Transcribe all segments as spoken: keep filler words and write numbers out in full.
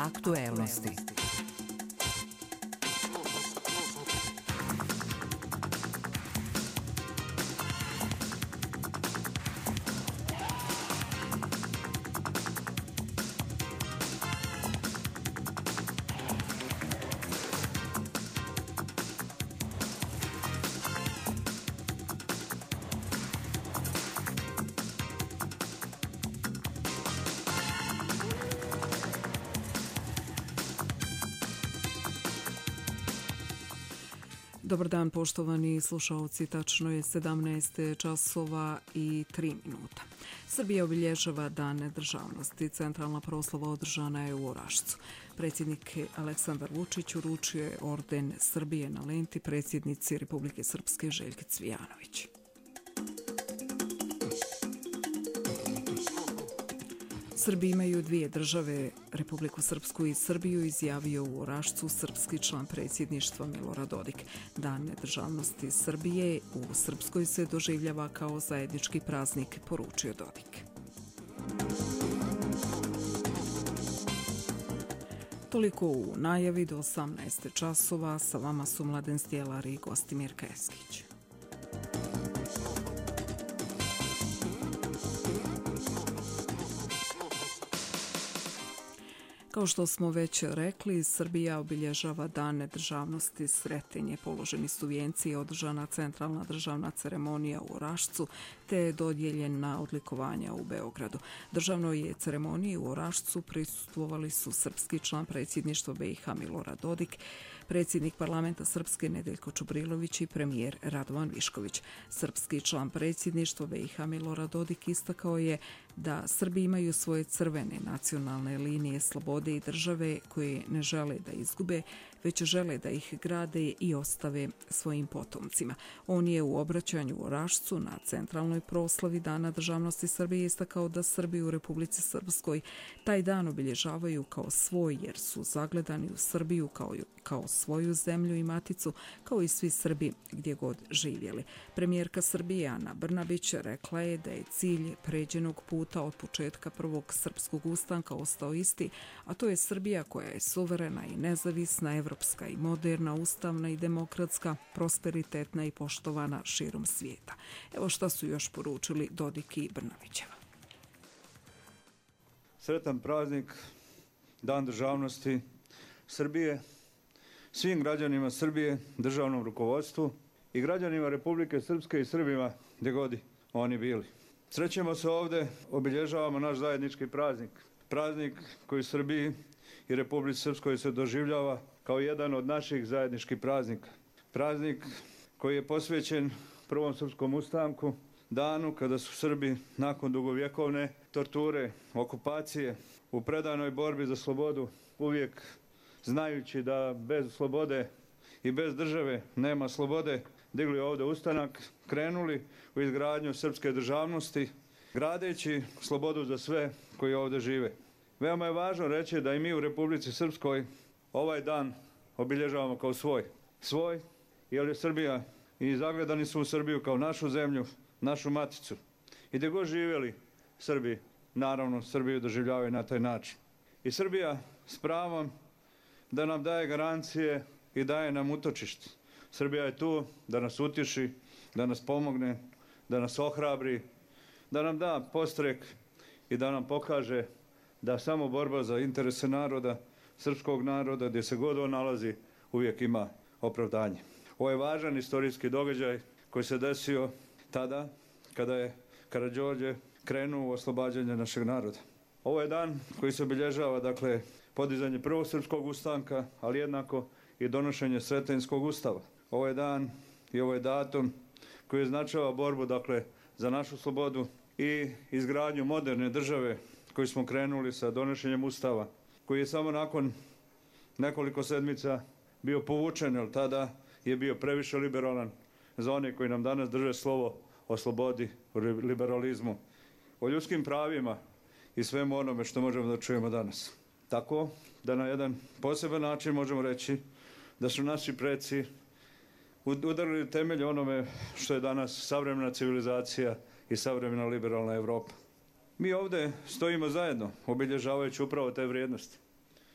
Aktuelnosti. Dobar dan, poštovani slušalci, tačno je sedamnaest časova i tri minuta. Srbija obilježava Dan državnosti. Centralna proslava održana je u Orašcu. Predsjednik Aleksandar Vučić uručio je orden Srbije na lenti predsjednici Republike Srpske Željki Cvijanović. Srbi imaju dvije države, Republiku Srpsku i Srbiju, izjavio u Orašcu srpski član predsjedništva Milorad Dodik. Dan državnosti Srbije u Srpskoj se doživljava kao zajednički praznik, poručio Dodik. Toliko u najavi. Do osamnaest časova. Sa vama su Mladen Stjelar i Gostimir Keskić. Kao što smo već rekli, Srbija obilježava Dan državnosti. Sretenj je, položeni su vijenci i održana centralna državna ceremonija u Orašcu, te je dodijeljena odlikovanja u Beogradu. Državnoj je ceremoniji u Orašcu prisustvovali su srpski član predsjedništva B i H Milorad Dodik, predsjednik parlamenta Srpske Nedeljko Čubrilović i premijer Radovan Višković. Srpski član predsjedništva B i H Milorad Dodik istakao je da Srbi imaju svoje crvene nacionalne linije slobode i države koje ne žele da izgube, već žele da ih grade i ostave svojim potomcima. On je u obraćanju u Orašcu na centralnoj proslavi Dana državnosti Srbije istakao da Srbi u Republici Srpskoj taj dan obilježavaju kao svoj, jer su zagledani u Srbiju kao, kao svoju zemlju i maticu, kao i svi Srbi gdje god živjeli. Premijerka Srbije Ana Brnabić rekla je da je cilj pređenog puta od početka prvog srpskog ustanka ostao isti, a to je Srbija koja je suverena i nezavisna, evropska i moderna, ustavna i demokratska, prosperitetna i poštovana širom svijeta. Evo šta su još poručili Dodik i Brnabićeva. Sretan praznik, Dan državnosti Srbije, svim građanima Srbije, državnom rukovodstvu i građanima Republike Srpske i Srbima gdje god oni bili. Srećemo se ovdje, obilježavamo naš zajednički praznik. Praznik koji u Srbiji i Republici Srpskoj se doživljava kao jedan od naših zajedničkih praznika. Praznik koji je posvećen prvom srpskom ustanku, danu kada su Srbi nakon dugovjekovne torture, okupacije, u predanoj borbi za slobodu, uvijek znajući da bez slobode i bez države nema slobode, digli ovdje ustanak, krenuli u izgradnju srpske državnosti, gradeći slobodu za sve koji ovdje žive. Veoma je važno reći da i mi u Republici Srpskoj ovaj dan obilježavamo kao svoj. Svoj, jer je Srbija i zagledani su u Srbiju kao našu zemlju, našu maticu. I gdje god živjeli Srbi, naravno Srbiju doživljavaju na taj način. I Srbija s pravom da nam daje garancije i daje nam utočište. Srbija je tu da nas utješi, da nas pomogne, da nas ohrabri, da nam da postrek i da nam pokaže da samo borba za interese naroda, srpskog naroda, gdje se god on nalazi, uvijek ima opravdanje. Ovo je važan istorijski događaj koji se desio tada kada je Karađorđe krenuo u oslobađanje našeg naroda. Ovo je dan koji se obilježava, dakle, podizanje prvog srpskog ustanka, ali jednako i donošenje Sretenjskog ustava. Ovo je dan i ovo je datum koji označava borbu, dakle, za našu slobodu i izgradnju moderne države koju smo krenuli sa donošenjem ustava, koji je samo nakon nekoliko sedmica bio povučen, jer tada je bio previše liberalan za one koji nam danas drže slovo o slobodi, o liberalizmu, o ljudskim pravima i svemu onome što možemo da čujemo danas. Tako da na jedan poseban način možemo reći da su naši preci udarili temelj onome što je danas savremena civilizacija i savremena liberalna Evropa. Mi ovdje stojimo zajedno, obilježavajući upravo te vrijednosti.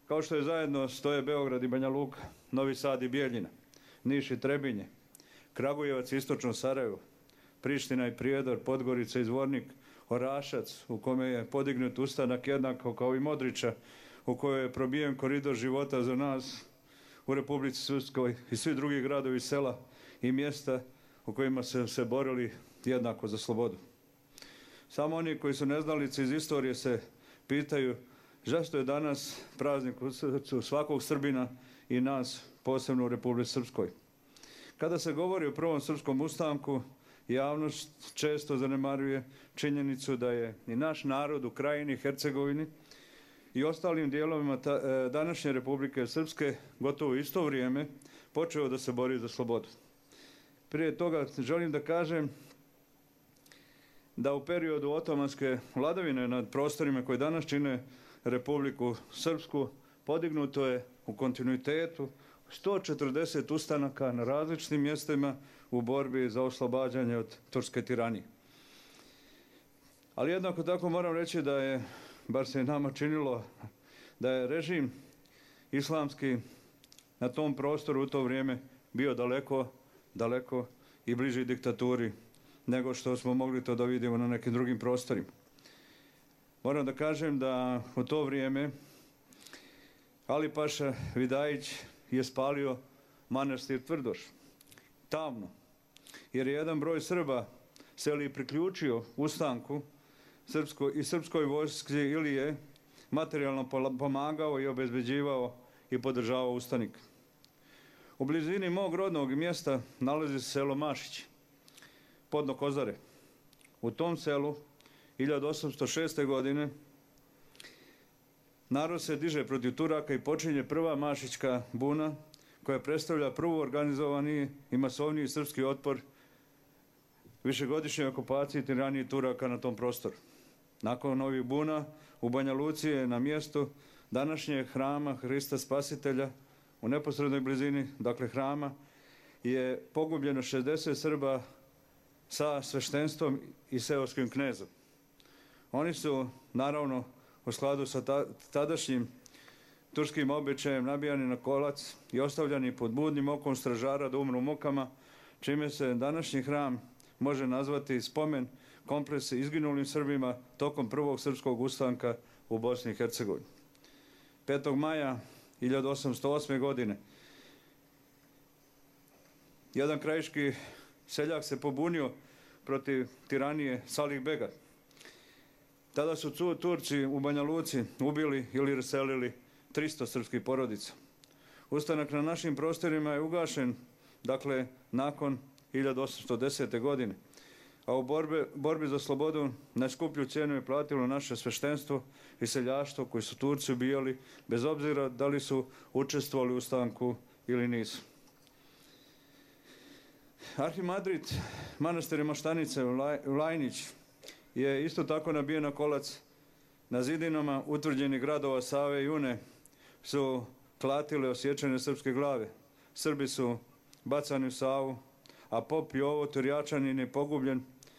kao što je zajedno stoje Beograd i Banja Luka, Novi Sad i Bijeljina, Niš i Trebinje, Kragujevac i istočno Sarajevo, Priština i Prijedor, Podgorica i Zvornik, Orašac u kome je podignut ustanak jednako kao i Modriča, u kojoj je probijen koridor života za nas u Republici Srpskoj i svi drugi gradovi, sela i mjesta u kojima su se borili jednako za slobodu. Samo oni koji su neznalice iz istorije se pitaju zašto je danas praznik u srcu svakog Srbina i nas, posebno u Republici Srpskoj. Kada se govori o prvom srpskom ustanku, javnost često zanemaruje činjenicu da je i naš narod u Krajini, Hercegovini i ostalim dijelovima ta, današnje Republike Srpske gotovo u isto vrijeme počeo da se bori za slobodu. Prije toga želim da kažem da u periodu otomanske vladavine nad prostorima koje danas čine Republiku Srpsku podignuto je u kontinuitetu sto četrdeset ustanaka na različitim mjestima u borbi za oslobađanje od turske tiranije. Ali jednako tako moram reći da je, bar se nama činilo, da je režim islamski na tom prostoru u to vrijeme bio daleko, daleko i bliži diktaturi nego što smo mogli to da vidimo na nekim drugim prostorima. Moram da kažem da u to vrijeme Ali Paša Vidajić je spalio manastir Tvrdoš, tamno, jer je jedan broj Srba se priključio ustanku srpsko, i srpskoj vojski ili je materijalno pomagao i obezbeđivao i podržavao ustanik. U blizini mog rodnog mjesta nalazi se selo Mašić, podno Kozare. U tom selu hiljadu osamsto šeste. godine narod se diže protiv Turaka i počinje prva Mašićka buna koja predstavlja prvu organizovani i masovniji srpski otpor višegodišnjoj okupaciji i tiraniji Turaka na tom prostoru. Nakon ovih buna u Banja Luci je na mjestu današnjeg hrama Hrista Spasitelja u neposrednoj blizini, dakle hrama, je pogubljeno šezdeset Srba sa sveštenstvom i seoskim knezom. Oni su, naravno, u skladu sa ta, tadašnjim turskim običajem nabijani na kolac i ostavljani pod budnim okom stražara da umru mukama, čime se današnji hram može nazvati spomen kompleks izginulim Srbima tokom prvog srpskog ustanka u Bosni i Hercegovini. petog maja hiljadu osamsto osme. godine jedan krajiški seljak se pobunio protiv tiranije Salih Bega. Tada su Turci u Banja Luci ubili ili raselili tristo srpskih porodica. Ustanak na našim prostorima je ugašen, dakle, nakon hiljadu osamsto desete. godine, a u borbe, borbi za slobodu najskuplju cijenu je platilo naše sveštenstvo i seljaštvo koji su Turci ubijali, bez obzira da li su učestvovali u ustanku ili nisu. Arhimandrit manastira Maštanice Vlajnić je isto tako nabijen na kolac. Na zidinama utvrđenih gradova Save i Une su klatile osječene srpske glave. Srbi su bacani u Savu, a pop Jovo Turjačanin je pogubljen,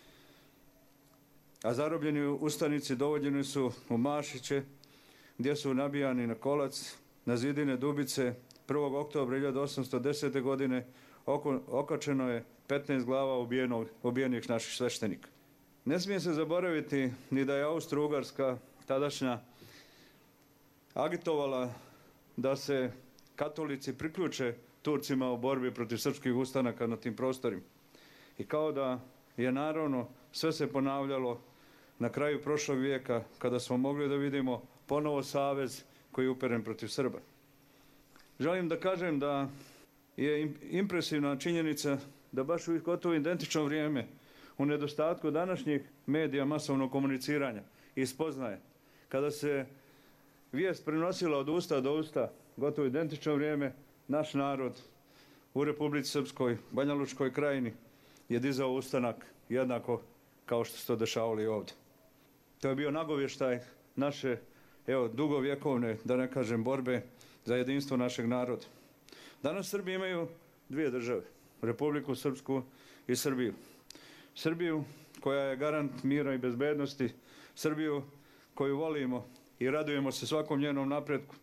a zarobljeni ustanici dovođeni su u Mašiće, gdje su nabijani na kolac. Na zidine Dubice prvog oktobra hiljadu osamsto desete. godine oko, okačeno je petnaest glava ubijenog, ubijenih naših sveštenika. Ne smije se zaboraviti ni da je Austro-Ugarska tadašnja agitovala da se katolici priključe Turcima u borbi protiv srpskih ustanaka na tim prostorima. I kao da je naravno sve se ponavljalo na kraju prošlog vijeka kada smo mogli da vidimo ponovo savez koji je uperen protiv Srba. Želim da kažem da je impresivna činjenica da baš u gotovo identično vrijeme, u nedostatku današnjih medija masovnog komuniciranja i spoznaje, kada se vijest prenosila od usta do usta, gotovo identično vrijeme, naš narod u Republici Srpskoj, Banja Lučkoj krajini je dizao ustanak jednako kao što se to dešavalo i ovdje. To je bio nagovještaj naše, evo, dugovjekovne, da ne kažem, borbe za jedinstvo našeg naroda. Danas Srbi imaju dvije države, Republiku Srpsku i Srbiju. Srbiju koja je garant mira i bezbednosti, Srbiju koju volimo i radujemo se svakom njenom napretku,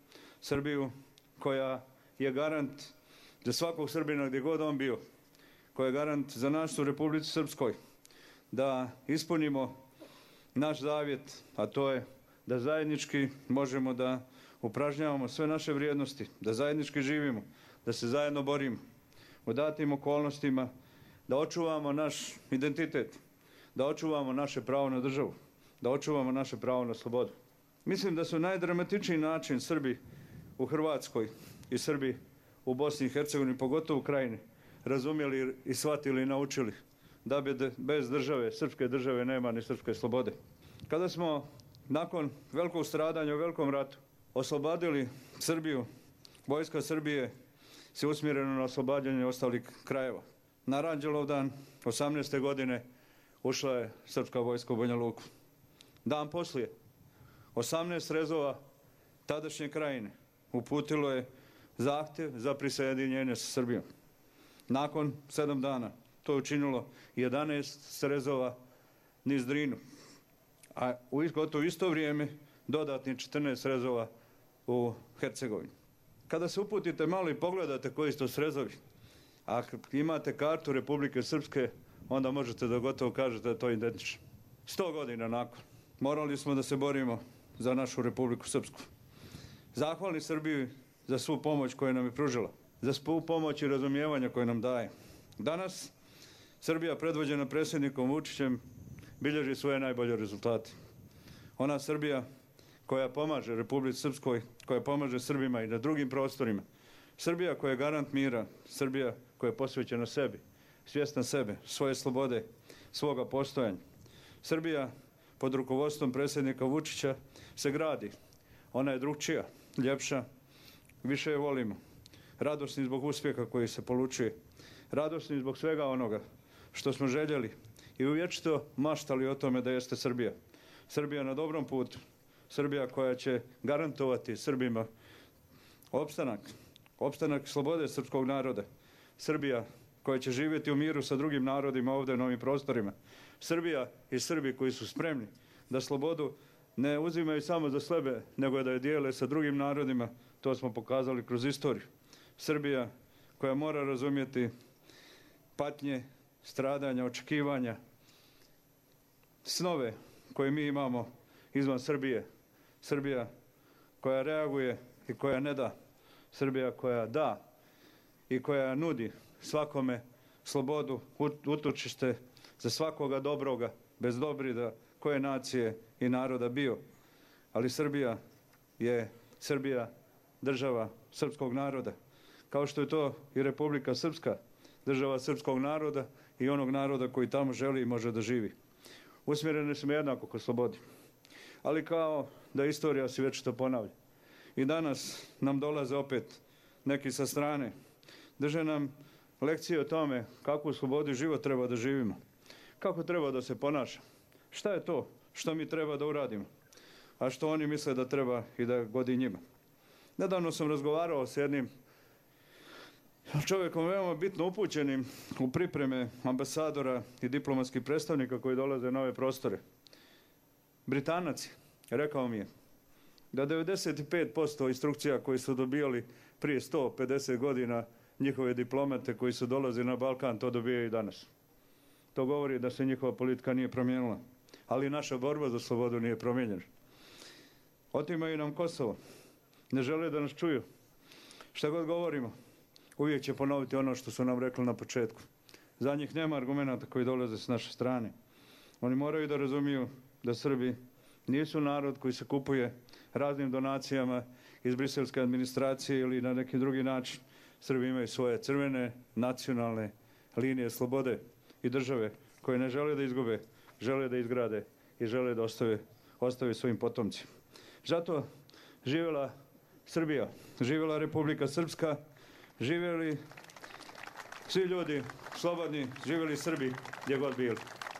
Srbiju koja je garant za svakog Srbina gdje god on bio, koja je garant za nas u Republici Srpskoj, da ispunimo naš zavjet, a to je da zajednički možemo da upražnjavamo sve naše vrijednosti, da zajednički živimo, da se zajedno borimo u datim okolnostima, da očuvamo naš identitet, da očuvamo naše pravo na državu, da očuvamo naše pravo na slobodu. Mislim da su najdramatičniji način Srbi u Hrvatskoj i Srbi u Bosni i Hercegovini, pogotovo u Krajini, razumjeli i shvatili i naučili da bez države, srpske države, nema ni srpske slobode. Kada smo nakon velikog stradanja u Velikom ratu oslobodili Srbiju, vojska Srbije se usmjereno na oslobađanje ostalih krajeva. Na Aranđelovdan osamnaeste godine ušla je srpska vojska u Banja Luku. Dan poslije, osamnaest rezova tadašnje Krajine uputilo je zahtjev za prisjedinjenje sa Srbijom. Nakon sedam dana to je učinilo jedanaest srezova niz Drinu, a u gotovo isto vrijeme dodatnih četrnaest srezova u Hercegovini. Kada se uputite malo i pogledate koji su to srezovi, a imate kartu Republike Srpske, onda možete da gotovo kažete da je to identično. Sto godina nakon morali smo da se borimo za našu Republiku Srpsku. Zahvalni Srbiji za svu pomoć koju nam je pružila, za svu pomoć i razumijevanja koje nam daje. Danas Srbija predvođena predsjednikom Vučićem bilježi svoje najbolje rezultate. Ona Srbija koja pomaže Republici Srpskoj, koja pomaže Srbima i na drugim prostorima. Srbija koja je garant mira, Srbija koja je posvećena sebi, svjesna sebe, svoje slobode, svoga postojanja. Srbija pod rukovodstvom predsjednika Vučića se gradi. Ona je drugčija, ljepša, više je volimo. Radosni zbog uspjeha koji se polučuje. Radosni zbog svega onoga što smo željeli i uvječito maštali o tome da jeste Srbija. Srbija na dobrom putu. Srbija koja će garantovati Srbima opstanak, opstanak slobode srpskog naroda. Srbija koja će živjeti u miru sa drugim narodima ovdje na ovim prostorima. Srbija i Srbi koji su spremni da slobodu ne uzimaju samo za sebe, nego da je dijele sa drugim narodima, to smo pokazali kroz istoriju. Srbija koja mora razumjeti patnje, stradanja, očekivanja, snove koje mi imamo izvan Srbije. Srbija koja reaguje i koja ne da. Srbija koja da i koja nudi svakome slobodu, utočište za svakoga dobroga, bez dobrida koje nacije i naroda bio. Ali Srbija je Srbija država srpskog naroda. Kao što je to i Republika Srpska, država srpskog naroda i onog naroda koji tamo želi i može da živi. Usmjereni smo jednako ko slobodi. Ali kao da istorija se već to ponavlja. I danas nam dolaze opet neki sa strane. Drže nam lekcije o tome kakvu slobodu i život treba da živimo. Kako treba da se ponaša. Šta je to što mi treba da uradimo. A što oni misle da treba i da godi njima. Nedavno sam razgovarao s jednim čovjekom veoma bitno upućenim u pripreme ambasadora i diplomatskih predstavnika koji dolaze na ove prostore. Britanac, rekao mi je, da devedeset pet posto instrukcija koje su dobijali prije sto pedeset godina njihove diplomate koji su dolazili na Balkan, to dobijaju i danas. To govori da se njihova politika nije promijenila, ali naša borba za slobodu nije promijenjena. Otimaju nam Kosovo, ne žele da nas čuju. Šta god govorimo, uvijek će ponoviti ono što su nam rekli na početku. Za njih nema argumenta koji dolaze s naše strane. Oni moraju da razumiju da Srbi nisu narod koji se kupuje raznim donacijama iz briselske administracije ili na neki drugi način. Srbi imaju svoje crvene, nacionalne linije slobode i države koje ne žele da izgube, žele da izgrade i žele da ostave, ostave svojim potomcima. Zato živjela Srbija, živjela Republika Srpska, živjeli svi ljudi slobodni, živjeli Srbi gdje god bili.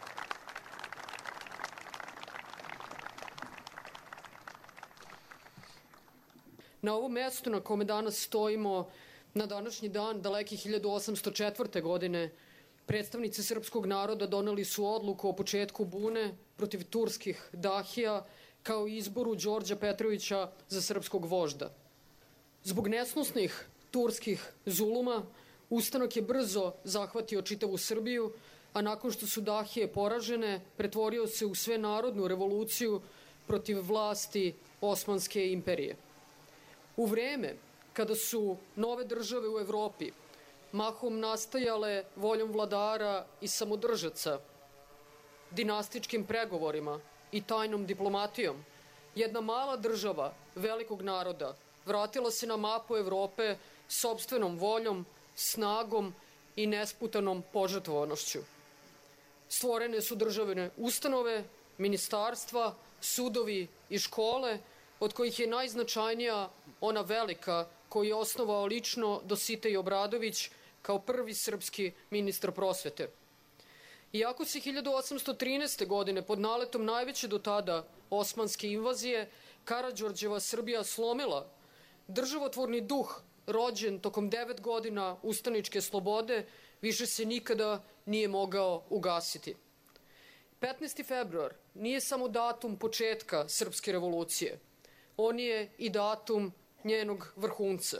Na ovom mjestu na kome danas stojimo, na današnji dan, daleki hiljadu osamsto četvrte. godine, predstavnici srpskog naroda doneli su odluku o početku bune protiv turskih dahija, kao i izboru Đorđa Petrovića za srpskog vožda. Zbog nesnosnih turskih zuluma, ustanak je brzo zahvatio čitavu Srbiju, a nakon što su Dahije poražene, pretvorio se u svenarodnu revoluciju protiv vlasti Osmanske imperije. U vreme kada su nove države u Evropi mahom nastajale voljom vladara i samodržaca, dinastičkim pregovorima i tajnom diplomatijom, jedna mala država velikog naroda vratila se na mapu Evrope sopstvenom voljom, snagom i nesputanom požrtvovanošću. Stvorene su državne ustanove, ministarstva, sudovi i škole, od kojih je najznačajnija ona velika koju je osnovao lično Dositej Obradović kao prvi srpski ministar prosvete. Iako se hiljadu osamsto trinaeste. godine pod naletom najveće do tada osmanske invazije Karađorđeva Srbija slomila, državotvorni duh rođen tokom devet godina ustaničke slobode više se nikada nije mogao ugasiti. petnaesti februar nije samo datum početka srpske revolucije, on je i datum njenog vrhunca.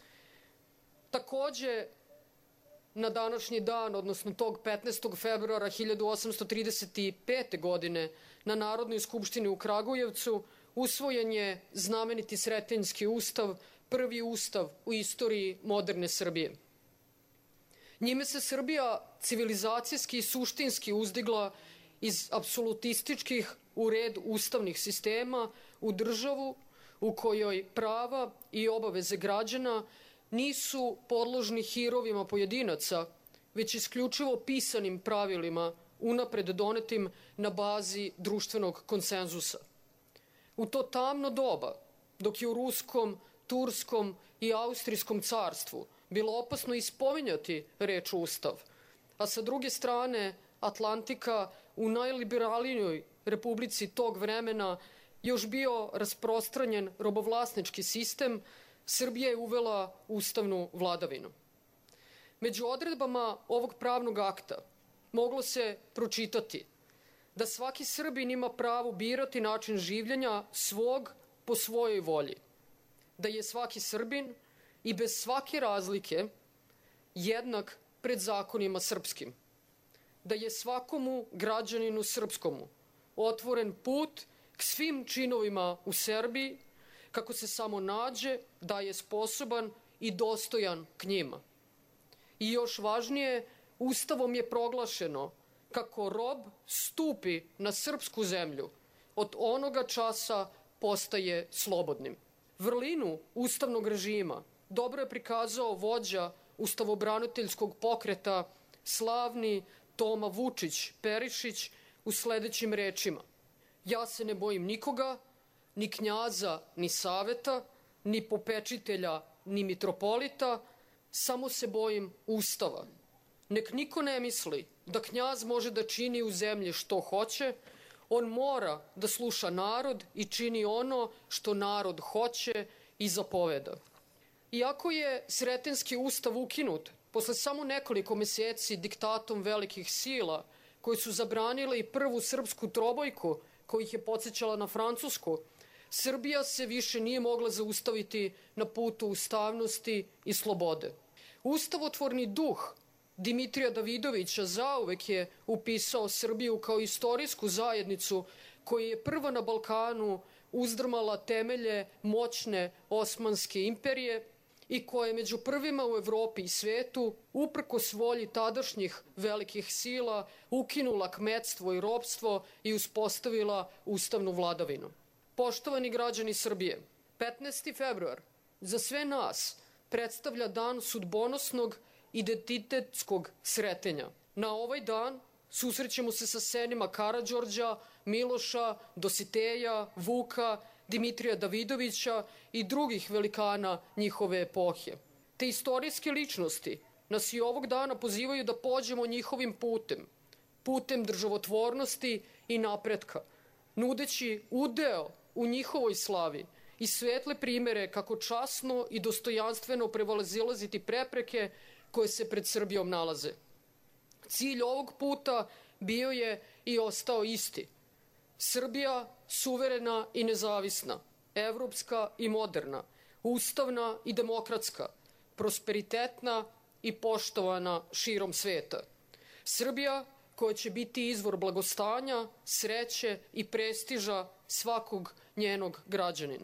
Takođe, na današnji dan, odnosno tog petnaestog februara hiljadu osamsto trideset pete. godine, na Narodnoj skupštini u Kragujevcu usvojen je znameniti Sretenjski ustav, prvi ustav u istoriji moderne Srbije. Njime se Srbija civilizacijski i suštinski uzdigla iz apsolutističkih u red ustavnih sistema u državu u kojoj prava i obaveze građana nisu podložni hirovima pojedinaca, već isključivo pisanim pravilima unapred donetim na bazi društvenog konsenzusa. U to tamno doba, dok je u Ruskom, Turskom i Austrijskom carstvu bilo opasno ispominjati reč Ustav, a sa druge strane Atlantika u najliberalnijoj republici tog vremena još bio rasprostranjen robovlasnički sistem, Srbija je uvela ustavnu vladavinu. Među odredbama ovog pravnog akta moglo se pročitati da svaki Srbin ima pravo birati način življenja svog po svojoj volji, da je svaki Srbin i bez svake razlike jednak pred zakonima srpskim, da je svakomu građaninu srpskomu otvoren put k svim činovima u Srbiji, kako se samo nađe da je sposoban i dostojan k njima. I još važnije, Ustavom je proglašeno kako rob stupi na srpsku zemlju, od onoga časa postaje slobodnim. Vrlinu ustavnog režima dobro je prikazao vođa ustavobraniteljskog pokreta, slavni Toma Vučić Perišić, u sledećim rečima: ja se ne bojim nikoga, ni knjaza, ni saveta, ni popečitelja, ni mitropolita, samo se bojim Ustava. Nek niko ne misli da knjaz može da čini u zemlji što hoće, on mora da sluša narod i čini ono što narod hoće i zapoveda. Iako je Sretenjski ustav ukinut posle samo nekoliko meseci diktatom velikih sila koji su zabranile i prvu srpsku trobojku koja ih je podsjećala na Francusku, Srbija se više nije mogla zaustaviti na putu ustavnosti i slobode. Ustavotvorni duh Dimitrija Davidovića zauvek je upisao Srbiju kao istorijsku zajednicu koja je prva na Balkanu uzdrmala temelje moćne Osmanske imperije i koja je među prvima u Evropi i svetu, uprkos volji tadašnjih velikih sila, ukinula kmetstvo i ropstvo i uspostavila ustavnu vladavinu. Poštovani građani Srbije, petnaesti februar za sve nas predstavlja dan sudbonosnog identitetskog sretenja. Na ovaj dan susrećemo se sa senima Karađorđa, Miloša, Dositeja, Vuka, Dimitrija Davidovića i drugih velikana njihove epohe. Te istorijske ličnosti nas i ovog dana pozivaju da pođemo njihovim putem, putem državotvornosti i napretka, nudeći udeo u njihovoj slavi i svetle primere kako časno i dostojanstveno prevalazilaziti prepreke koje se pred Srbijom nalaze. Cilj ovog puta bio je i ostao isti. Srbija suverena i nezavisna, evropska i moderna, ustavna i demokratska, prosperitetna i poštovana širom sveta. Srbija koja će biti izvor blagostanja, sreće i prestiža svakog njenog građanina.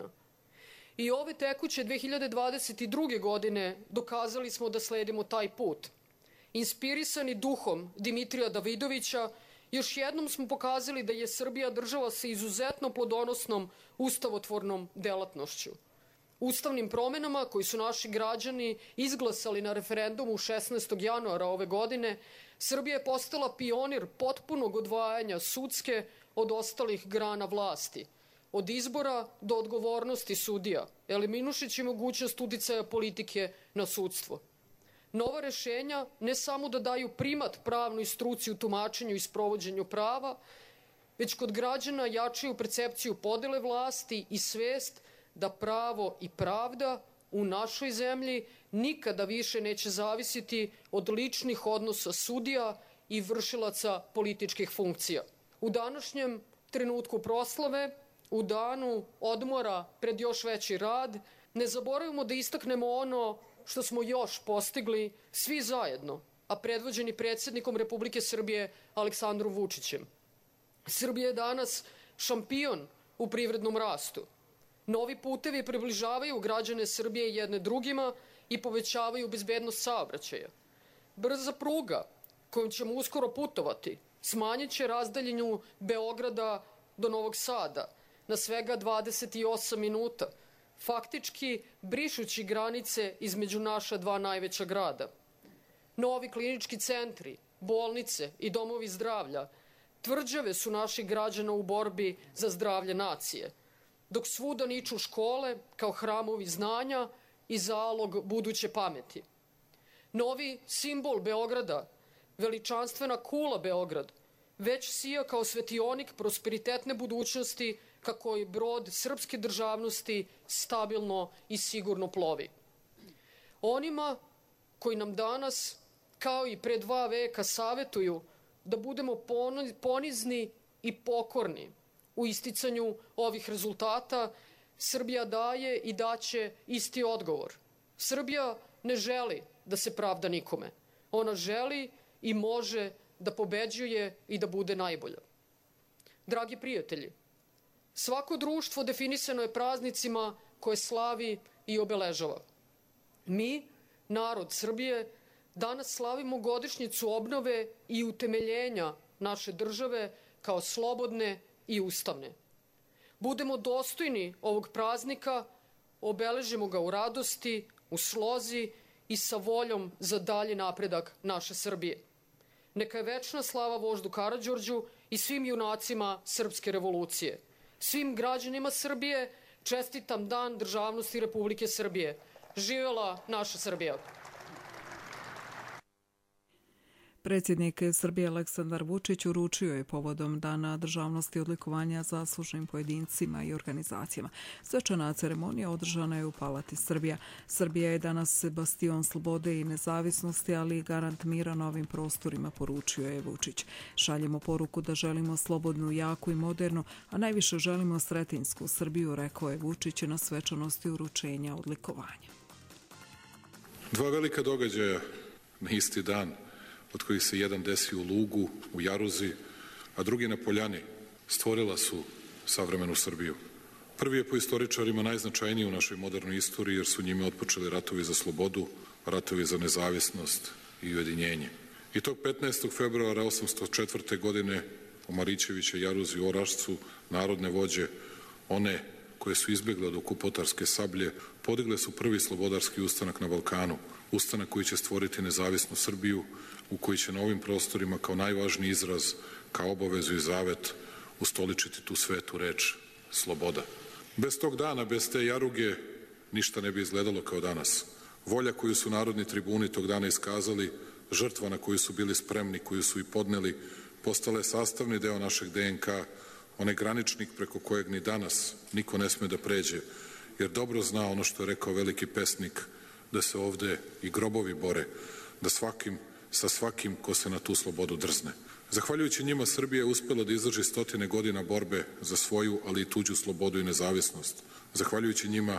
I ove tekuće dve hiljade dvadeset druge. godine dokazali smo da sledimo taj put. Inspirisani duhom Dimitrija Davidovića, još jednom smo pokazali da je Srbija država sa izuzetno plodonosnom ustavotvornom delatnošću. Ustavnim promenama koji su naši građani izglasali na referendumu šesnaestog januara ove godine, Srbija je postala pionir potpunog odvajanja sudske od ostalih grana vlasti, od izbora do odgovornosti sudija, eliminušići mogućnost uticaja politike na sudstvo. Nova rešenja ne samo da daju primat pravnoj struci u tumačenju i sprovođenju prava, već kod građana jačaju percepciju podele vlasti i svest da pravo i pravda u našoj zemlji nikada više neće zavisiti od ličnih odnosa sudija i vršilaca političkih funkcija. U današnjem trenutku proslave, u danu odmora pred još veći rad, ne zaboravimo da istaknemo ono što smo još postigli svi zajedno, a predvođeni predsjednikom Republike Srbije Aleksandrom Vučićem. Srbija je danas šampion u privrednom rastu. Novi putevi približavaju građane Srbije jedne drugima i povećavaju bezbednost saobraćaja. Brza pruga kojom ćemo uskoro putovati smanjit će razdaljinu Beograda do Novog Sada na svega dvadeset osam minuta, faktički brišući granice između naša dva najveća grada. Novi klinički centri, bolnice i domovi zdravlja tvrđave su naših građana u borbi za zdravlje nacije, dok svuda niču škole kao hramovi znanja i zalog buduće pameti. Novi simbol Beograda, veličanstvena kula Beograd, već sija kao svetionik prosperitetne budućnosti kako i brod srpske državnosti stabilno i sigurno plovi. Onima koji nam danas, kao i pre dva veka, savetuju da budemo ponizni i pokorni u isticanju ovih rezultata, Srbija daje i daće isti odgovor. Srbija ne želi da se pravda nikome. Ona želi i može da pobeđuje i da bude najbolja. Dragi prijatelji, svako društvo definisano je praznicima koje slavi i obeležava. Mi, narod Srbije, danas slavimo godišnjicu obnove i utemeljenja naše države kao slobodne i ustavne. Budemo dostojni ovog praznika, obeležimo ga u radosti, u slozi i sa voljom za dalji napredak naše Srbije. Neka je večna slava voždu Karađorđu i svim junacima Srpske revolucije. Svim građanima Srbije čestitam Dan državnosti Republike Srbije. Živela naša Srbija! Predsjednik Srbije Aleksandar Vučić uručio je povodom Dana državnosti odlikovanja zaslužnim pojedincima i organizacijama. Svečana ceremonija održana je u Palati Srbija. Srbija je danas bastion slobode i nezavisnosti, ali i garant mira na ovim prostorima, poručio je Vučić. Šaljemo poruku da želimo slobodnu, jaku i modernu, a najviše želimo sretinsku Srbiju, rekao je Vučić na svečanosti uručenja odlikovanja. Dva velika događaja na isti dan, od kojih se jedan desio u Lugu, u Jaruzi, a drugi na Poljani, stvorila su savremenu Srbiju. Prvi je po istoričarima najznačajniji u našoj modernoj istoriji, jer su njime otpočeli ratovi za slobodu, ratovi za nezavisnost i ujedinjenje. I tog petnaestog februara osamsto četvrte. godine u Marićevića, Jaruzi, Orašcu, narodne vođe, one koje su izbjegle od okupotarske sablje, podigle su prvi slobodarski ustanak na Balkanu, ustanak koji će stvoriti nezavisnu Srbiju, u koji će na ovim prostorima kao najvažniji izraz, kao obavezu i zavet, ustoličiti tu svetu reč sloboda. Bez tog dana, bez te jaruge, ništa ne bi izgledalo kao danas. Volja koju su narodni tribuni tog dana iskazali, žrtva na koju su bili spremni, koju su i podneli, postala je sastavni deo našeg D N K, onaj graničnik preko kojeg ni danas niko ne sme da pređe, jer dobro zna ono što je rekao veliki pesnik, da se ovde i grobovi bore, da svakim, sa svakim ko se na tu slobodu drzne. Zahvaljujući njima, Srbija je uspela da izdrži stotine godina borbe za svoju, ali i tuđu slobodu i nezavisnost. Zahvaljujući njima,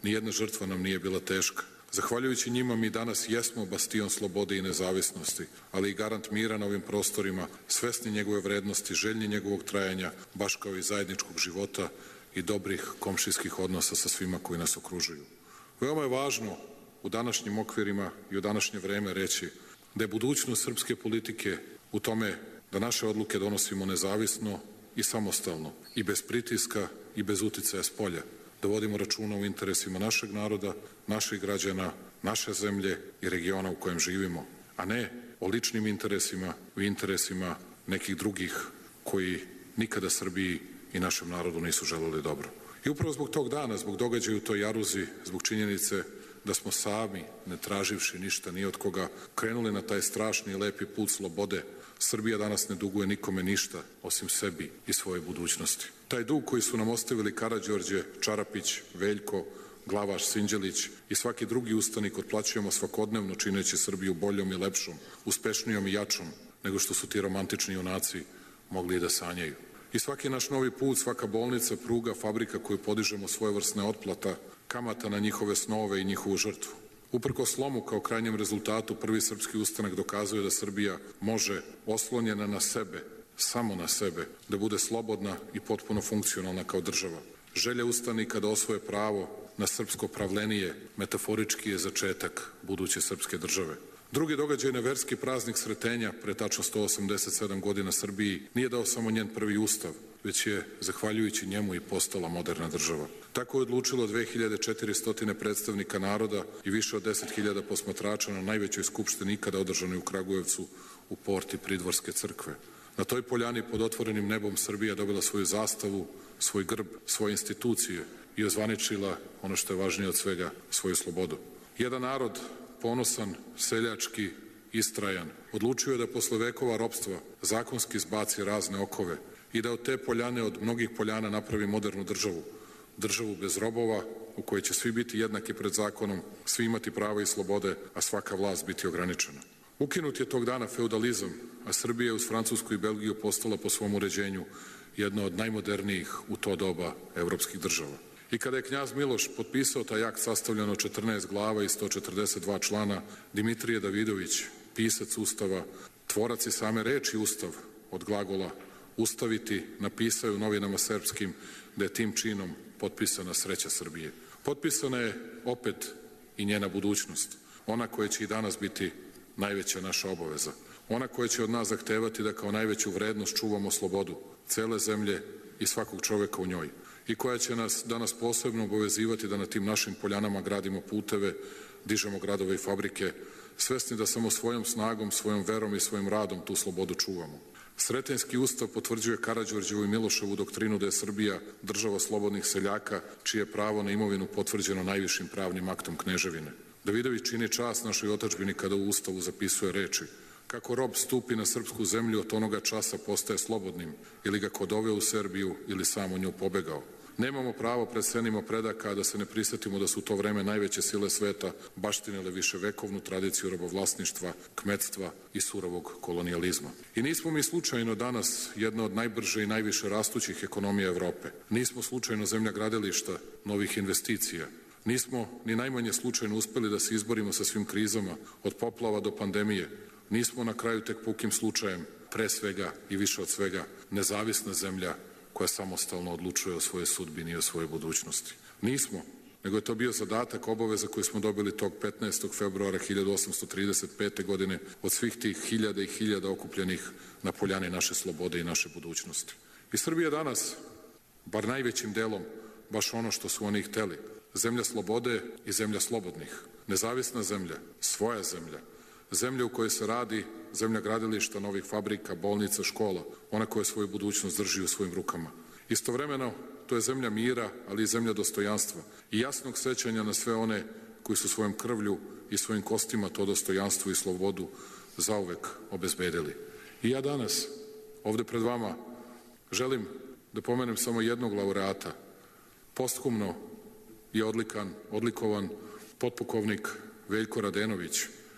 nijedna žrtva nam nije bila teška. Zahvaljujući njima mi danas jesmo bastion slobode i nezavisnosti, ali i garant mira na ovim prostorima, svesni njegove vrednosti, željni njegovog trajanja, baš kao i zajedničkog života i dobrih komšijskih odnosa sa svima koji nas okružuju. Veoma je važno u današnjim okvirima i u današnje vreme reći da je budućnost srpske politike u tome da naše odluke donosimo nezavisno i samostalno i bez pritiska i bez uticaja spolja, da vodimo računa o interesima našeg naroda, naših građana, naše zemlje i regiona u kojem živimo, a ne o ličnim interesima, o interesima nekih drugih koji nikada Srbiji i našem narodu nisu želeli dobro. I upravo zbog tog dana, zbog događaja u toj Jaruzi, zbog činjenice da smo sami, ne traživši ništa ni od koga, krenuli na taj strašni i lepi put slobode, Srbija danas ne duguje nikome ništa osim sebi i svoje budućnosti. Taj dug koji su nam ostavili Karađorđe, Čarapić, Veljko, Glavaš, Sinđelić i svaki drugi ustanik otplaćujemo svakodnevno čineći Srbiju boljom i lepšom, uspešnijom i jačom nego što su ti romantični junaci mogli i da sanjaju. I svaki naš novi put, svaka bolnica, pruga, fabrika koju podižemo svojevrsne otplata, kamata na njihove snove i njihovu žrtvu. Uprko slomu kao krajnjem rezultatu, prvi srpski ustanak dokazuje da Srbija može, oslonjena na sebe, samo na sebe, da bude slobodna i potpuno funkcionalna kao država. Želja ustanika da osvoje pravo na srpsko pravlenije, metaforički je začetak buduće srpske države. Drugi događaj na verski praznik Sretenja, pre tačno sto osamdeset sedam godina Srbiji, nije dao samo njen prvi ustav, već je, zahvaljujući njemu, i postala moderna država. Tako je odlučilo dve hiljade četiristo predstavnika naroda i više od deset hiljada posmatrača na najvećoj skupštini ikada održanoj u Kragujevcu u porti Pridvorske crkve. Na toj poljani pod otvorenim nebom Srbija dobila svoju zastavu, svoj grb, svoje institucije i ozvaničila, ono što je važnije od svega, svoju slobodu. Jedan narod ponosan, seljački, istrajan, odlučio je da posle vekova ropstva zakonski zbaci razne okove i da od te poljane, od mnogih poljana, napravi modernu državu. Državu bez robova, u kojoj će svi biti jednaki pred zakonom, svi imati prava i slobode, a svaka vlast biti ograničena. Ukinut je tog dana feudalizam, a Srbija uz Francusku i Belgiju postala po svom uređenju jedna od najmodernijih u to doba evropskih država. I kada je knjaz Miloš potpisao taj akt sastavljen od četrnaest glava i sto četrdeset dva člana, Dimitrije Davidović, pisac Ustava, tvorac i same reči Ustav od glagola ustaviti, napisao je u novinama srpskim da je tim činom potpisana sreća Srbije. Potpisana je opet i njena budućnost, ona koja će i danas biti najveća naša obaveza, ona koja će od nas zahtevati da kao najveću vrednost čuvamo slobodu cele zemlje i svakog čoveka u njoj, i koja će nas danas posebno obavezivati da na tim našim poljanama gradimo puteve, dižemo gradove i fabrike, svesni da samo svojom snagom, svojom verom i svojim radom tu slobodu čuvamo. Sretenjski ustav potvrđuje Karađorđevu i Miloševu doktrinu da je Srbija država slobodnih seljaka, čije pravo na imovinu potvrđeno najvišim pravnim aktom kneževine. Davidović čini čast našoj otadžbini kada u Ustavu zapisuje reči: kako rob stupi na srpsku zemlju, od onoga časa postaje slobodnim, ili ga ko doveo u Serbiju, ili sam u nju pobegao. Nemamo pravo pred scenima predaka da se ne prisetimo da su u to vreme najveće sile sveta baštinile viševekovnu tradiciju robovlasništva, kmetstva i surovog kolonijalizma. I nismo mi slučajno danas jedna od najbrže i najviše rastućih ekonomija Evrope. Nismo slučajno zemlja gradilišta, novih investicija. Nismo ni najmanje slučajno uspeli da se izborimo sa svim krizama, od poplava do pandemije. Nismo na kraju tek pukim slučajem, pre svega i više od svega, nezavisna zemlja koja samostalno odlučuje o svojoj sudbini i o svojoj budućnosti. Nismo, nego je to bio zadatak, obaveza koju smo dobili tog petnaestog februara hiljadu osamsto trideset pete. godine od svih tih hiljada i hiljada okupljenih na poljani naše slobode i naše budućnosti. I Srbija danas, bar najvećim delom, baš ono što su oni hteli, zemlja slobode i zemlja slobodnih, nezavisna zemlja, svoja zemlja, zemlja u kojoj se radi, zemlja gradilišta, novih fabrika, bolnica, škola, ona koja svoju budućnost drži u svojim rukama. Istovremeno, to je zemlja mira, ali i zemlja dostojanstva i jasnog sećanja na sve one koji su svojom krvlju i svojim kostima to dostojanstvo i slobodu zauvek obezbedili. I ja danas, ovde pred vama, želim da pomenem samo jednog laureata. Posthumno je odlikan, odlikovan potpukovnik Veljko Radenović,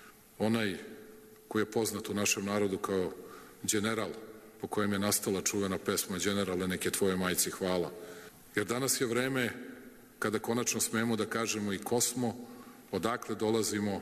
onaj koji je poznat u našem narodu kao general, po kojem je nastala čuvena pesma Generale, nek je tvoje majci hvala. Jer danas je vreme kada konačno smemo da kažemo i ko smo, odakle dolazimo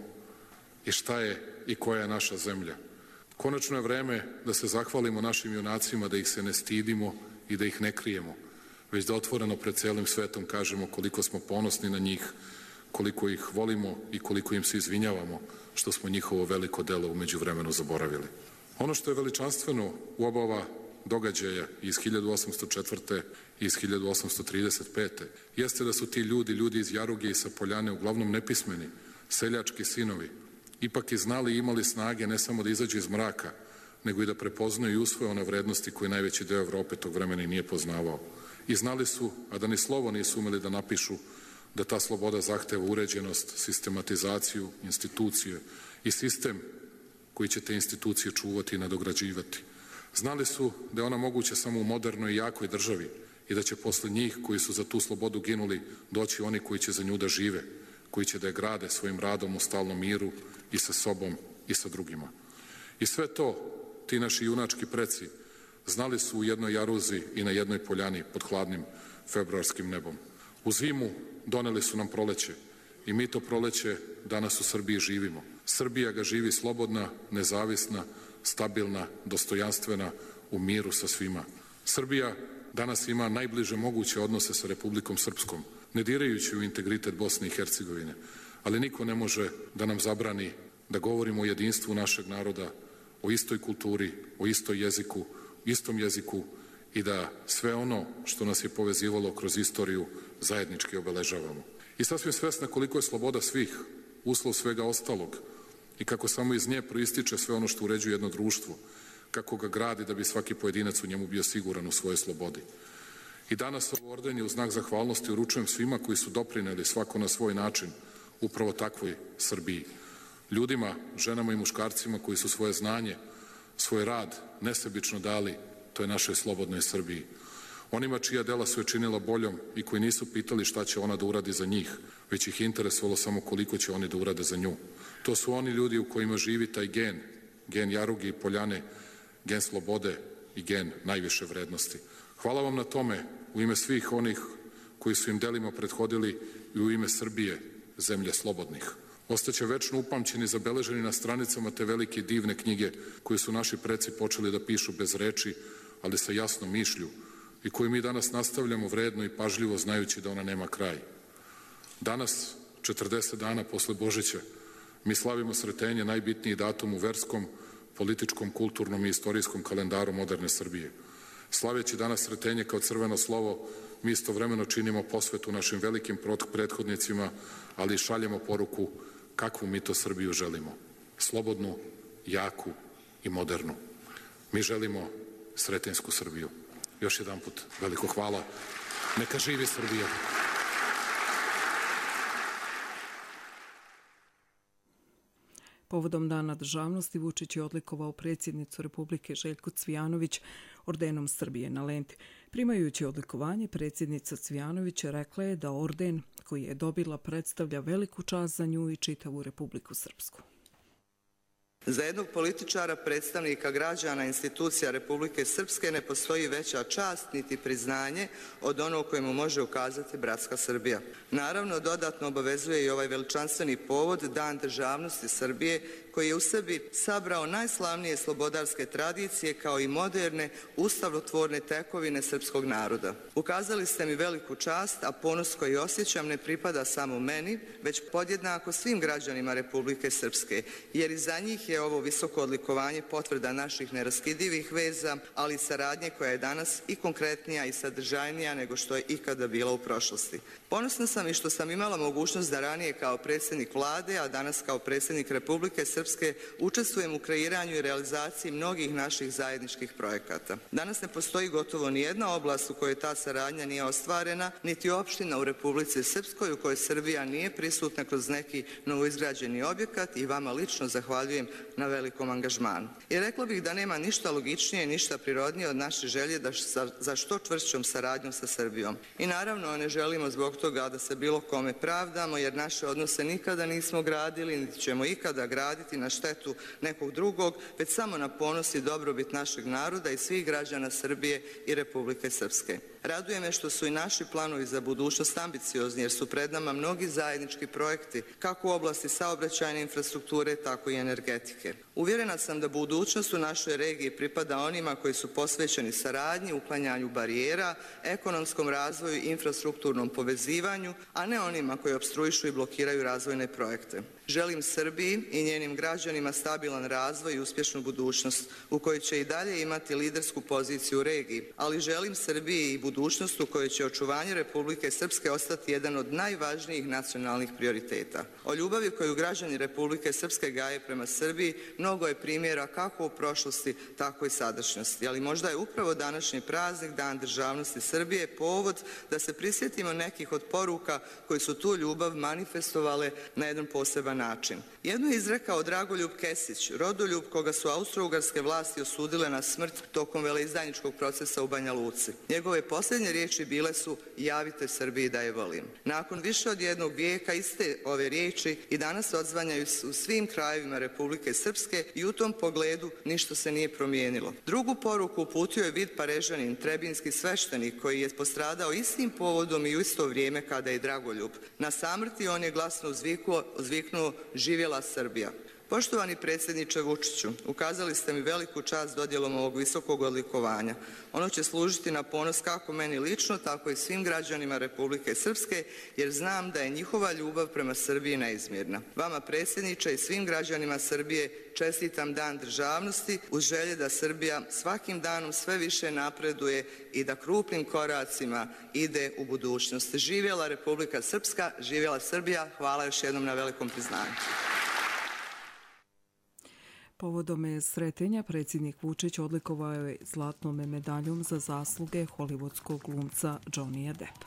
i šta je i koja je naša zemlja. Konačno je vreme da se zahvalimo našim junacima, da ih se ne stidimo i da ih ne krijemo, već da otvoreno pred celim svetom kažemo koliko smo ponosni na njih, koliko ih volimo i koliko im se izvinjavamo što smo njihovo veliko delo u međuvremenu zaboravili. Ono što je veličanstveno u oba ova događaja iz hiljadu osamsto četvrte i iz hiljadu osamsto trideset pete jeste da su ti ljudi, ljudi iz Jaruge i sa Poljane, uglavnom nepismeni, seljački sinovi, ipak i znali i imali snage ne samo da izađu iz mraka, nego i da prepoznaju i usvoje one vrednosti koje najveći deo Evrope tog vremena i nije poznavao. I znali su, a da ni slovo nisu umeli da napišu, da ta sloboda zahteva uređenost, sistematizaciju, institucije i sistem koji će te institucije čuvati i nadograđivati. Znali su da je ona moguća samo u modernoj i jakoj državi i da će posle njih koji su za tu slobodu ginuli doći oni koji će za nju da žive, koji će da je grade svojim radom u stalnom miru i sa sobom i sa drugima. I sve to ti naši junački preci znali su u jednoj Jaruzi i na jednoj Poljani pod hladnim februarskim nebom. U zimu doneli su nam proleće i mi to proleće danas u Srbiji živimo. Srbija ga živi slobodna, nezavisna, stabilna, dostojanstvena, u miru sa svima. Srbija danas ima najbliže moguće odnose sa Republikom Srpskom, ne dirajući u integritet Bosne i Hercegovine, ali niko ne može da nam zabrani da govorimo o jedinstvu našeg naroda, o istoj kulturi, o istoj jeziku, istom jeziku i da sve ono što nas je povezivalo kroz istoriju zajednički obeležavamo. I sasvim svesna koliko je sloboda svih, uslov svega ostalog i kako samo iz nje proističe sve ono što uređuje jedno društvo, kako ga gradi da bi svaki pojedinac u njemu bio siguran u svojoj slobodi. I danas ovo ordenje u znak zahvalnosti uručujem svima koji su doprineli svako na svoj način upravo takvoj Srbiji. Ljudima, ženama i muškarcima koji su svoje znanje, svoj rad nesebično dali toj našoj slobodnoj Srbiji. Onima čija dela su je činila boljom i koji nisu pitali šta će ona da uradi za njih, već ih interesovalo samo koliko će oni da urade za nju. To su oni ljudi u kojima živi taj gen, gen Jaruge i Poljane, gen slobode i gen najviše vrednosti. Hvala vam na tome u ime svih onih koji su im delima prethodili i u ime Srbije, zemlje slobodnih. Ostaće večno upamćeni, zabeleženi na stranicama te velike divne knjige koje su naši preci počeli da pišu bez reči, ali sa jasnom mišlju i koju mi danas nastavljamo vredno i pažljivo znajući da ona nema kraj. Danas, četrdeset dana posle Božića, mi slavimo sretenje najbitniji datum u verskom, političkom, kulturnom i istorijskom kalendaru moderne Srbije. Slaveći danas sretenje kao crveno slovo, mi istovremeno činimo posvetu našim velikim prethodnicima, ali i šaljemo poruku kakvu mi to Srbiju želimo. Slobodnu, jaku i modernu. Mi želimo sretenjsku Srbiju. Još jedan put veliko hvala. Neka živi Srbija. Povodom Dana državnosti Vučić je odlikovao predsjednicu Republike Željku Cvijanović ordenom Srbije na lenti. Primajući odlikovanje, predsjednica Cvijanović rekla je da orden koji je dobila predstavlja veliku čast za nju i čitavu Republiku Srpsku. Za jednog političara, predstavnika građana, institucija Republike Srpske ne postoji veća čast niti priznanje od onog kojemu može ukazati bratska Srbija. Naravno, dodatno obavezuje i ovaj veličanstveni povod, Dan državnosti Srbije, koji je u sebi sabrao najslavnije slobodarske tradicije kao i moderne, ustavotvorne tekovine srpskog naroda. Ukazali ste mi veliku čast, a ponos koji osjećam ne pripada samo meni, već podjednako svim građanima Republike Srpske, jer i za njih je ovo visoko odlikovanje potvrda naših neraskidivih veza, ali i saradnje koja je danas i konkretnija i sadržajnija nego što je ikada bila u prošlosti. Ponosna sam i što sam imala mogućnost da ranije kao predsjednik vlade, a danas kao predsjednik Republike Srpske učestvujem u kreiranju i realizaciji mnogih naših zajedničkih projekata. Danas ne postoji gotovo ni jedna oblast u kojoj ta saradnja nije ostvarena, niti opština u Republici Srpskoj u kojoj Srbija nije prisutna kroz neki novoizgrađeni objekat i vama lično zahvaljujem na velikom angažmanu. I rekla bih da nema ništa logičnije, ništa prirodnije od naše želje da za što čvršćom saradnjom sa Srbijom. I naravno ne želimo zbog toga da se bilo kome pravdamo, jer naše odnose nikada nismo gradili, niti ćemo ikada graditi na štetu nekog drugog, već samo na ponos i dobrobit našeg naroda i svih građana Srbije i Republike Srpske. Raduje me što su i naši planovi za budućnost ambiciozni jer su pred nama mnogi zajednički projekti kako u oblasti saobraćajne infrastrukture tako i energetike. Uvjerena sam da budućnost u našoj regiji pripada onima koji su posvećeni saradnji, uklanjanju barijera, ekonomskom razvoju i infrastrukturnom povezivanju, a ne onima koji opstruišu i blokiraju razvojne projekte. Želim Srbiji i njenim građanima stabilan razvoj i uspješnu budućnost u kojoj će i dalje imati lidersku poziciju u regiji, ali želim Srbiji i budućnost u kojoj će očuvanje Republike Srpske ostati jedan od najvažnijih nacionalnih prioriteta. O ljubavi koju građani Republike Srpske gaje prema Srbiji mnogo je primjera kako u prošlosti, tako i sadašnjosti, ali možda je upravo današnji praznik, Dan državnosti Srbije, povod da se prisjetimo nekih od poruka koji su tu ljubav manifestovale na jedan poseban način. Jedno je izrekao Dragoljub Kesić, rodoljub koga su austro-ugarske vlasti osudile na smrt tokom veleizdajničkog procesa u Banja Luci. Njegove posljednje riječi bile su: javite Srbiji da je volim. Nakon više od jednog vijeka iste ove riječi i danas odzvanjaju u svim krajevima Republike Srpske i u tom pogledu ništa se nije promijenilo. Drugu poruku uputio je vid Parežanin, trebinski sveštenik koji je postradao istim povodom i u isto vrijeme kada je Dragoljub. Na samrti on je glasno uzviknuo, uzviknuo živjela Srbija. Poštovani predsjedniče Vučiću, ukazali ste mi veliku čast dodjelom ovog visokog odlikovanja. Ono će služiti na ponos kako meni lično, tako i svim građanima Republike Srpske, jer znam da je njihova ljubav prema Srbiji neizmjerna. Vama, predsjedniče, i svim građanima Srbije čestitam Dan državnosti uz želje da Srbija svakim danom sve više napreduje i da krupnim koracima ide u budućnost. Živjela Republika Srpska, živjela Srbija. Hvala još jednom na velikom priznanju. Povodom sretenja predsjednik Vučić odlikovao je zlatnom medaljom za zasluge hollywoodskog glumca Johnnyja Deppa.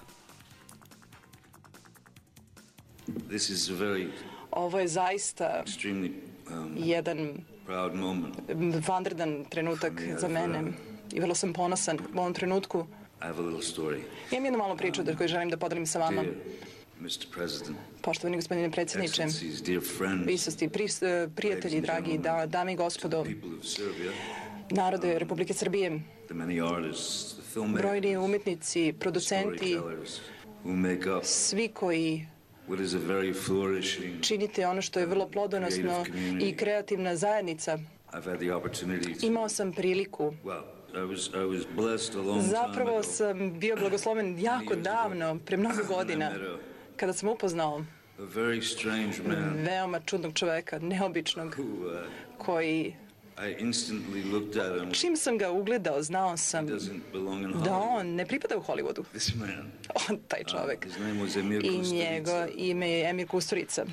Ovo je zaista jedan vanredan trenutak za mene i vrlo sam ponosan u ovom trenutku. Imam jednu malu priču koju želim da podelim sa vama. Poštovani gospodine predsjedniče, visosti, prijatelji, dragi, dame i gospodo, narode Republike Srbije, brojni umjetnici, producenti, svi koji činite ono što je vrlo plodonosno i kreativna zajednica. Imao sam priliku, zapravo sam bio blagosloven jako davno, pre mnogo godina, kada sam upoznao veoma čudnog čoveka, neobičnog, koji, čim sam ga ugledao, znao sam da on ne pripada u Hollywoodu. On, taj čovek. I njego ime je Emir Kusturica.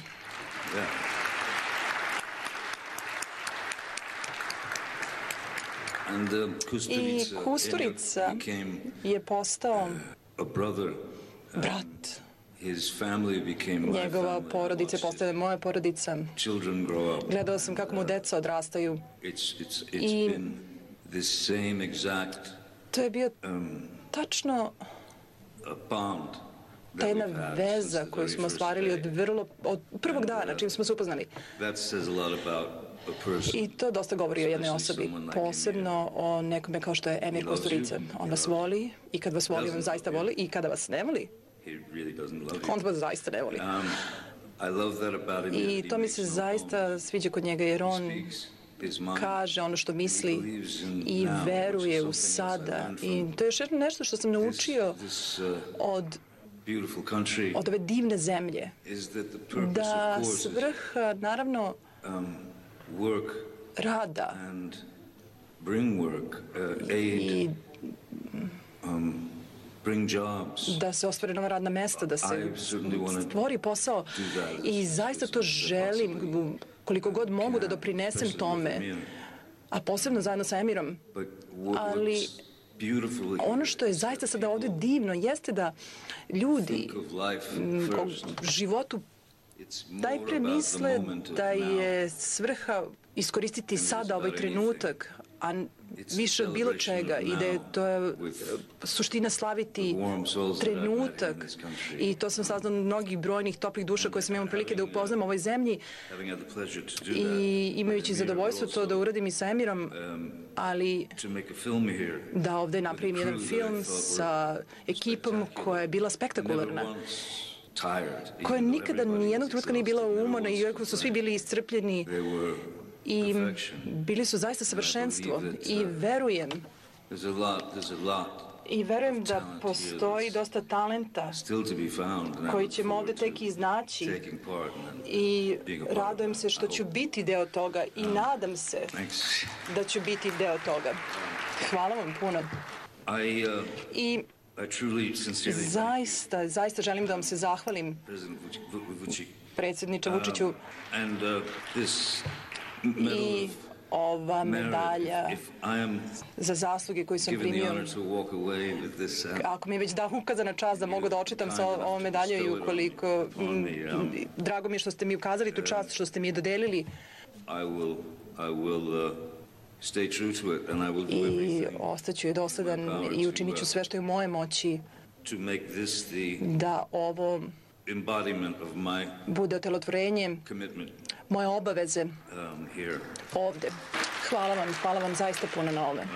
I Kusturica je postao brat. Njegova porodica je postala moja porodica. Gledao sam kako mu deca odrastaju. I to je bio tačno ta jedna veza koju smo ostvarili od, vrlo, od prvog dana čim smo se upoznali. I to dosta govori o jednoj osobi, posebno o nekome kao što je Emir Kusturica. On vas voli i kad vas voli, on zaista voli, i kada vas ne voli, on vas zaista ne voli. I to mi se zaista sviđa kod njega, jer on kaže ono što misli i veruje u sada. I to je još nešto što sam naučio od od ove divne zemlje, da svrha, naravno, rada i da se ostvare nova radna mesta, da se stvori posao, i zaista to želim, koliko god mogu da doprinesem tome, a posebno zajedno sa Emirom. Ali ono što je zaista sada ovdje divno jeste da ljudi o životu najpre misle da je svrha iskoristiti sada ovaj trenutak, a više od bilo čega i da je to je suština slaviti trenutak i to sam saznala od mnogih brojnih toplih duša koje sam imala prilike da upoznam u ovoj zemlji i imajući zadovoljstvo to da uradim i sa Emirom, ali da ovde napravim jedan film sa ekipom koja je bila spektakularna, koja nikada nijednog trenutka nije bila umorna i iako su svi bili iscrpljeni i bili su zaista savršenstvo i verujem i verujem da postoji dosta talenta koji ćemo ovde tek iznaći i radujem se što ću biti deo toga i nadam se da ću biti deo toga. Hvala vam puno. I zaista, zaista želim da vam se zahvalim, predsjedniče Vučiću, i ova medalja za zasluge koju sam primio. Ako mi je već da ukazana čast da mogu da očitam sa ovom medaljom i ukoliko, drago mi je što ste mi ukazali tu čast, što ste mi je dodelili. I ostaću je dosadan i učinit ću sve što je u moje moći da ovo bude otelotvorenje moje obaveze ovde. Hvala vam, hvala vam zaista puno na ove.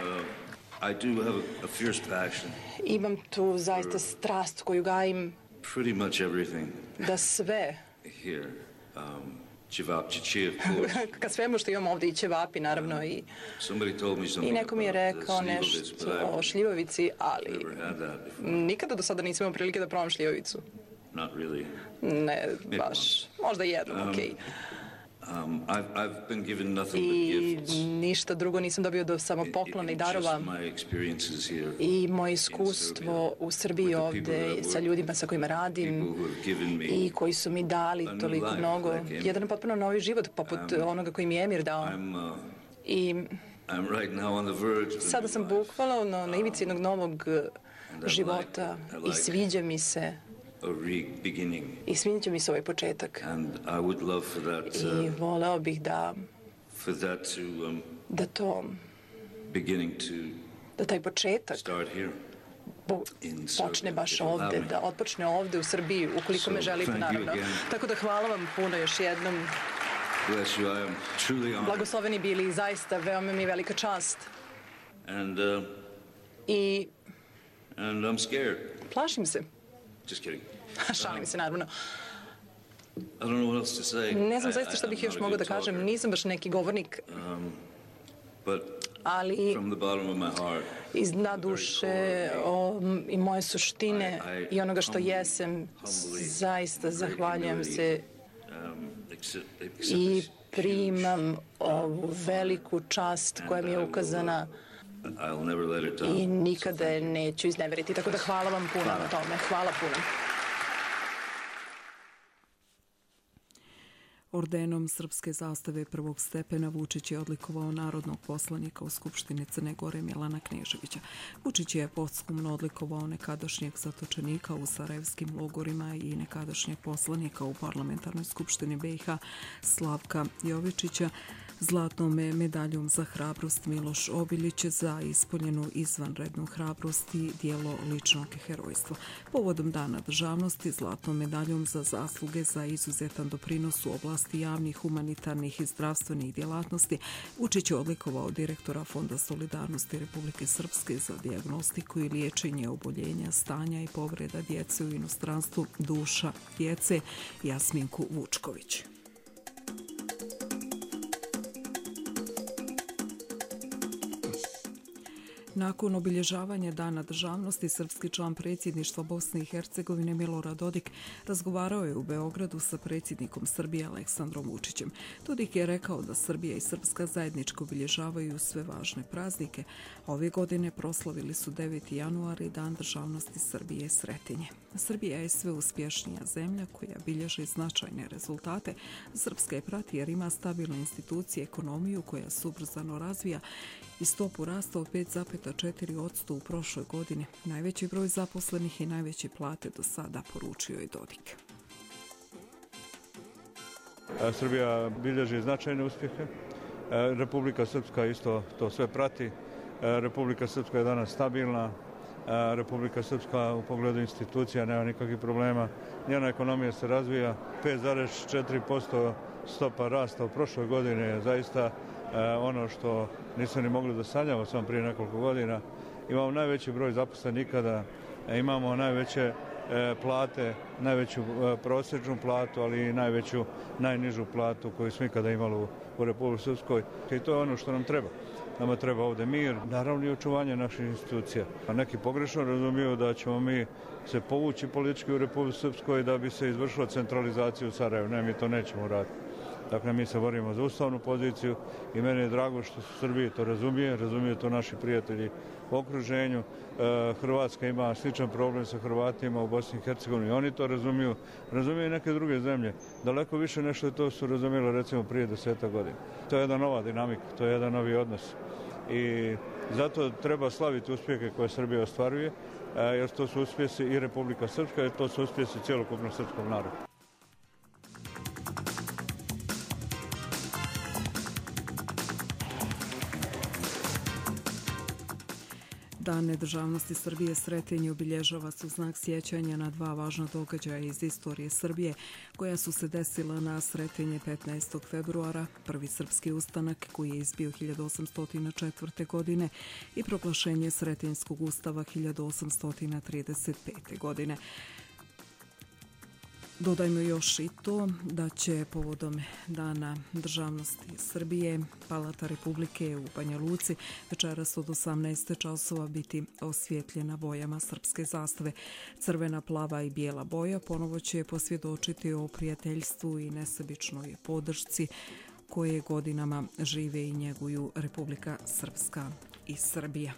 Imam tu zaista strast koju gajim da sve, ka svemu što imam ovde i ćevapi, naravno, i, i neko mi je rekao nešto o šljivovici, ali nikada do sada nisam imao prilike da probam šljivovicu. Ne, baš, možda jednom, okej. I ništa drugo nisam dobio do samo poklona i darova i moje iskustvo u Srbiji ovde sa ljudima sa kojima radim i koji su mi dali toliko mnogo. Jedan potpuno novi život poput onoga koji mi je Emir dao. I sada sam bukvalno na ivici jednog novog života i sviđa mi se i sviđa mi se ovaj početak i voleo bih da da to da taj početak počne baš ovde, da otpočne ovde u Srbiji, ukoliko me želite, naravno. Tako da hvala vam puno još jednom. Blagosloveni bili, zaista, veoma mi je velika čast. I plašim se. Šalim se, naravno. Ne znam zaista šta bih još mogao da kažem. Nisam baš neki govornik. Ali iz dna duše i moje suštine i onoga što jesam, zaista zahvaljujem se i primam ovu veliku čast koja mi je ukazana i nikada je neću izneveriti. Tako da hvala vam puno na tome. Hvala puno. Ordenom srpske zastave prvog stepena Vučić je odlikovao narodnog poslanika u Skupštini Crne Gore Milana Kneževića. Vučić je posthumno odlikovao nekadašnjeg zatočenika u sarajevskim logorima i nekadašnjeg poslanika u Parlamentarnoj skupštini be i ha Slavka Jovičića zlatnom medaljom za hrabrost Miloš Obilić za ispoljenu izvanrednu hrabrost i dijelo ličnog herojstva. Povodom Dana državnosti zlatnom medaljom za zasluge za izuzetan doprinos u oblasti javnih, humanitarnih i zdravstvenih djelatnosti Vučić je odlikovao direktora Fonda solidarnosti Republike Srpske za dijagnostiku i liječenje oboljenja, stanja i povreda djece u inostranstvu Duša djece Jasminku Vučković. Nakon obilježavanja Dana državnosti, srpski član predsjedništva Bosne i Hercegovine Milorad Dodik razgovarao je u Beogradu sa predsjednikom Srbije Aleksandrom Vučićem. Dodik je rekao da Srbija i Srpska zajednički obilježavaju sve važne praznike. Ove godine proslavili su deveti januar i Dan državnosti Srbije Sretenje. Srbija je sve uspješnija zemlja koja bilježi značajne rezultate. Srpska je prati jer ima stabilne institucije, ekonomiju koja se ubrzano razvija i stopu rasta od pet zarez četiri posto u prošloj godini. Najveći broj zaposlenih i najveće plate do sada, poručio je Dodik. Srbija bilježi značajne uspjehe Republika Srpska isto to sve prati. Republika Srpska je danas stabilna. Republika Srpska u pogledu institucija nema nikakvih problema. Njena ekonomija se razvija. pet zarez četiri posto stopa rasta u prošloj godini je zaista ono što nismo ni mogli da sanjamo samo prije nekoliko godina. Imamo najveći broj zaposlenih ikada, imamo najveće plate, najveću prosječnu platu, ali i najveću, najnižu platu koju smo ikada imali u Republici Srpskoj. I to je ono što nam treba. Nama treba ovde mir, naravno i očuvanje naših institucija. A neki pogrešno razumiju da ćemo mi se povući politički u Republici Srpskoj da bi se izvršila centralizacija u Sarajevu. Ne, mi to nećemo raditi. Dakle, mi se borimo za ustavnu poziciju i meni je drago što su Srbije to razumije, razumiju to naši prijatelji u okruženju. Hrvatska ima sličan problem sa Hrvatima u Bosni i Hercegovini. Oni to razumiju, razumiju i neke druge zemlje. Daleko više nešto to su razumjeli recimo prije deseta godina. To je jedna nova dinamika, to je jedan novi odnos. I zato treba slaviti uspjehe koje Srbija ostvaruje, jer to su uspjesi i Republika Srpska, jer to su uspjesi cjelokupnog srpskog naroda. Dan nedržavnosti Srbije Sretenje obilježava se u znak sjećanja na dva važna događaja iz istorije Srbije koja su se desila na Sretenje petnaestog februara, prvi srpski ustanak koji je izbio hiljadu osamsto četvrte. godine i proglašenje Sretenjskog ustava hiljadu osamsto trideset pete. godine. Dodajmo još i to da će povodom Dana državnosti Srbije Palata Republike u Banja Luci večeras od osamnaest časova biti osvjetljena bojama srpske zastave. Crvena, plava i bijela boja ponovo će posvjedočiti o prijateljstvu i nesebičnoj podršci koje godinama žive i njeguju Republika Srpska i Srbija.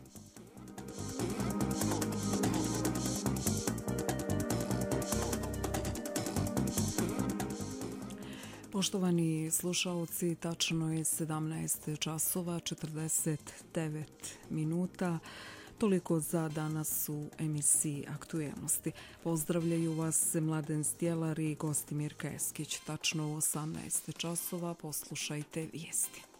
Poštovani slušaoci, tačno je sedamnaest časova četrdeset devet minuta. Toliko za danas u emisiji Aktuelnosti. Pozdravljaju vas Mladen Stjelar i Gostimir Keskić. Tačno u osamnaest časova poslušajte vijesti.